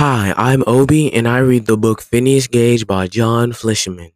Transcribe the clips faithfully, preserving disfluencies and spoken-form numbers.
Hi, I'm Obi, and I read the book Phineas Gage by John Fleischman.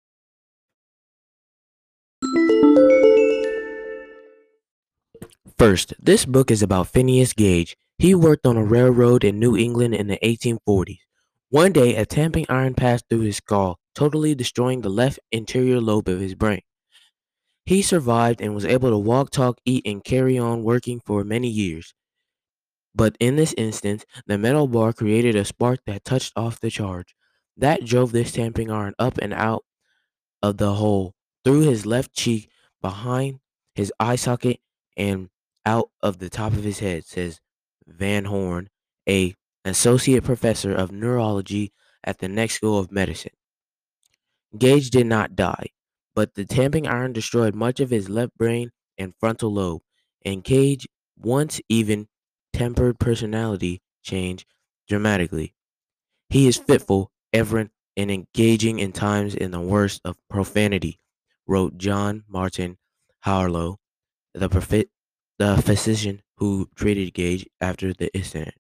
First, this book is about Phineas Gage. He worked on a railroad in New England in the eighteen forties. One day, a tamping iron passed through his skull, totally destroying the left anterior lobe of his brain. He survived and was able to walk, talk, eat, and carry on working for many years. But in this instance, the metal bar created a spark that touched off the charge. That drove this tamping iron up and out of the hole through his left cheek, behind his eye socket, and out of the top of his head, says Van Horn, a associate professor of neurology at the next school of medicine. Gage did not die, but the tamping iron destroyed much of his left brain and frontal lobe, and Gage once even tempered personality change dramatically. He is fitful, errant, and engaging in times in the worst of profanity, wrote John Martin Harlow, the, profi- the physician who treated Gage after the incident.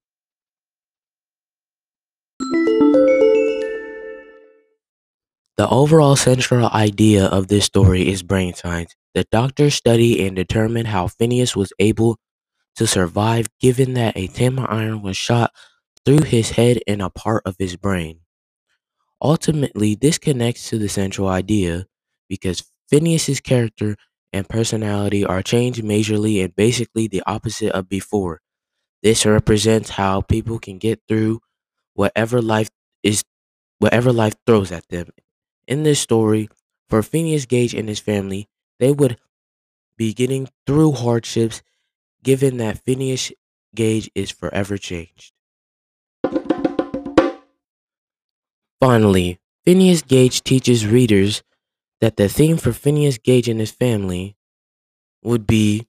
The overall central idea of this story is brain science. The doctors study and determine how Phineas was able to survive given that a tamping iron was shot through his head and a part of his brain. Ultimately, this connects to the central idea because Phineas's character and personality are changed majorly and basically the opposite of before. This represents how people can get through whatever life is whatever life throws at them. In this story, for Phineas Gage and his family, they would be getting through hardships given that Phineas Gage is forever changed. Finally, Phineas Gage teaches readers that the theme for Phineas Gage and his family would be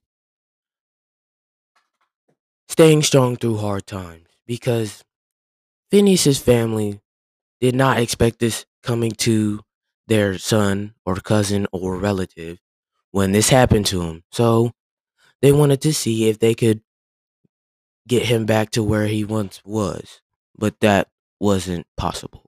staying strong through hard times because Phineas's family did not expect this coming to their son or cousin or relative when this happened to him. So they wanted to see if they could get him back to where he once was, but that wasn't possible.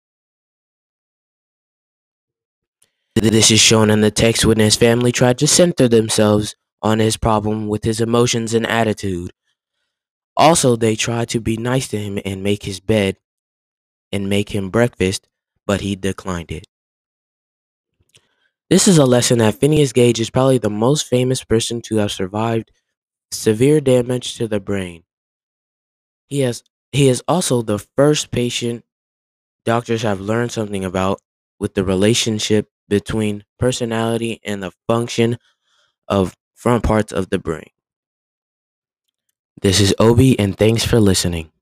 This is shown in the text when his family tried to center themselves on his problem with his emotions and attitude. Also, they tried to be nice to him and make his bed and make him breakfast, but he declined it. This is a lesson that Phineas Gage is probably the most famous person to have survived severe damage to the brain. He has he is also the first patient doctors have learned something about with the relationship between personality and the function of front parts of the brain. This is Obi, and thanks for listening.